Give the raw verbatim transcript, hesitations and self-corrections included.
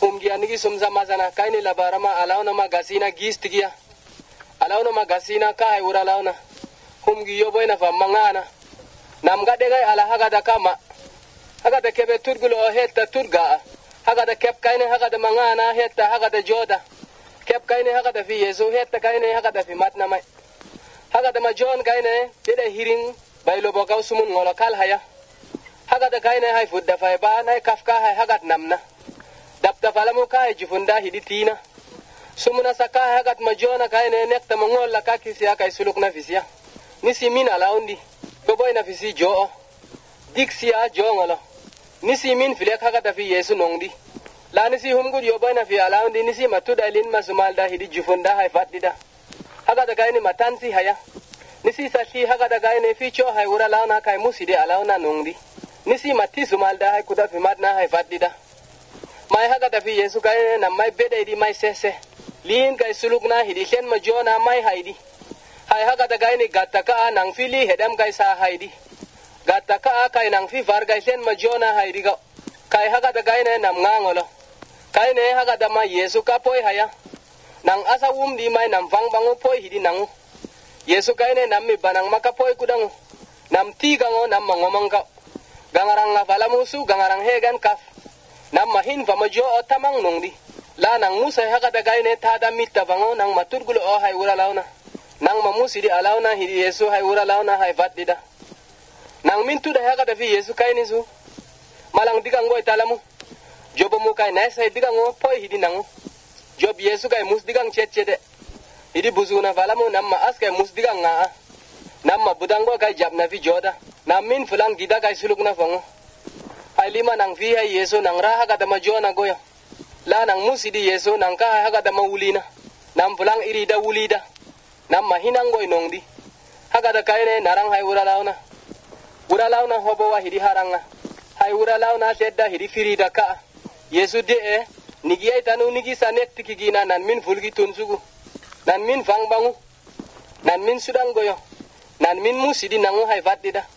humgi anigi sumza mazana kaini labarama alauna magasina gistigia alauna magasina kai ura launa humgi yoboina fa mangana nam gade gai ala haga da kama haga da kebe turgulo hetta turga haga da kep kaini haga da mangana hetta haga da joda kep kaini haga da fi yesu hetta kaini haga da fi matna mai haga da majon kaini dede hiring baylo bokaw sumun ngolo kal haya haga da kaini hay fudda fa ba nay kafka hay haga namna dabta falamu kai jufunda hiditina sumuna saka hagat majona kaine nekta mongola kakisia kai suluk na fisia nisi min alaundi goboy na fisi jo diksia jongolo nisi min filek hagata fi yesu nongdi la nisi humgud yoboy na fi alaundi nisi matuda lin masumalda hidi jufunda hay fatida hagata kaine matansi haya nisi sashi hagata kaine fi cho hay ura launa kai muside alauna nongdi nisi matisu malda hay kuda fi madna hay fatida mai haga da fi yesu kai na mai bede di mai sese lin kai sulukna hidi ken ma jona mai haidi hay haga da gai ni gattaka nang fili hedam kai sa haidi gattaka kai nang fi vargai ken ma jona haidi ga kai haga da gai ne nam ngangolo kai ne haga da mai yesu ka poi haya nang asa wum di mai nam fang bangu poi hidi nang yesu kai ne nam mi banang maka poi kudang nam tiga ngo nam ngomong ka gangarang ngafala musu gangarang hegan kaf nam mahin fa majo tamang nongdi la nang musa haga da gaine tada mitta bango nang maturgulo o hay wura launa nang mamusi di alauna hidi yesu hay wura launa hay faddida nang mintu da haga da fi yesu kaini su malang digango italamu jobo mu kai nai sai digango poi hidi nang job yesu kai mus digang chetchede hidi buzuna falamu nam ma aske mus digang nga nam ma budango kai jabna fi joda nam min fulang gida kai sulukna fango lima nang fi hay yeso nang raha kada majona goya la nang musidi yeso nang ka haga da mawulina nam fulang irida wulida nam mahinang goy nongdi haga da kaine narang hay wura launa wura launa hobo wa hidi haranga hay wura launa sedda hidi firida ka yesu de e nigi ay tanu nigi sanet tikigina nan min fulgi tunsugu nan min fangbangu nan min sudang goyo nan min musidi nangu hay fatida